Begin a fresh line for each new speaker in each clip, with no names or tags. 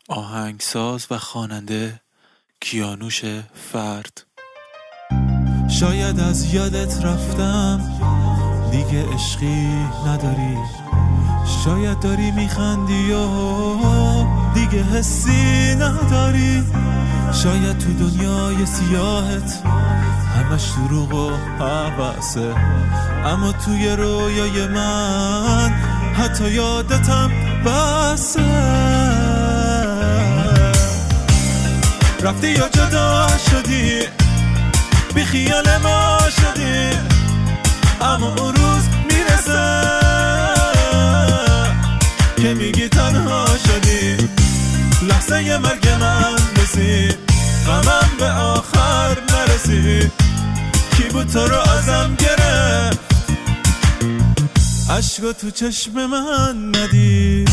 آهنگساز و خواننده کیانوش فرد. شاید از یادت رفتم، دیگه عشقی نداری. شاید داری میخندی و دیگه حسی نداری. شاید تو دنیای سیاهت همش دروغ و هوسه، اما توی رویای من حتی یادتم بسه. رفتی یا جدا شدی، بی خیال ما شدی، اما اون روز میرسه که میگی تنها شدی. لحظه مرگ من رسید، غمم به آخر نرسید. کی بود تو رو ازم گرفت، عشقا تو چشم من ندید.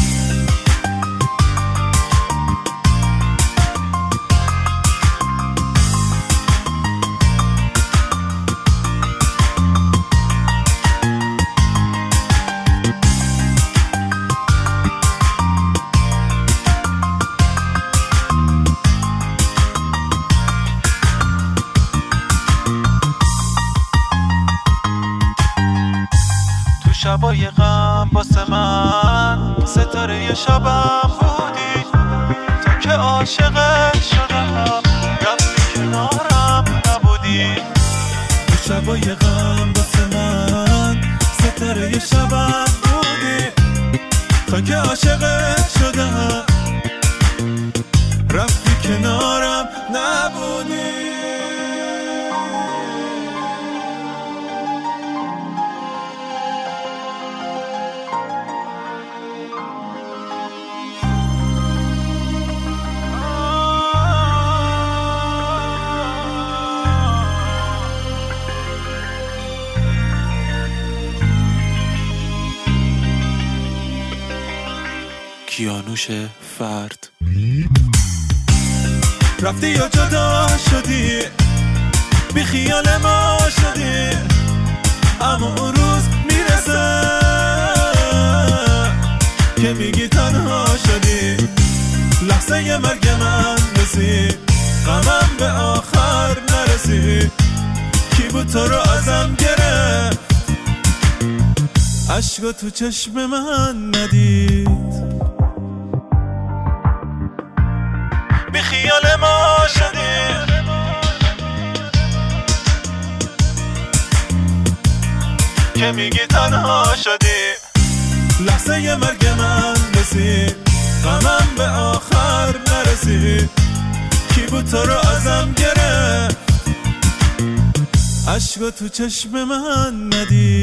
شبای غم واسه من ستاره شبم بودی. تو که عاشقت شدم، رفتی کنارم نبودی. تو شبای غم واسه من ستاره شبم بودی. تو که عاشقت شدم، رفتی کنارم نبودی. کیانوش فرد. رفتی یا جدا شدی، بی خیال ما شدی، اما اون روز میرسه که میگی تنها شدی. لحظه مرگ من رسید، غمم به آخر نرسید. کی بود تو رو ازم گرفت، عشقا تو چشم من ندید. بی خیال ما شدی، که میگی تنها شدی. لحظه مرگ من رسید، غمم به آخر نرسید. کی بود تو رو ازم گرفت، عشقا تو چشم من ندید.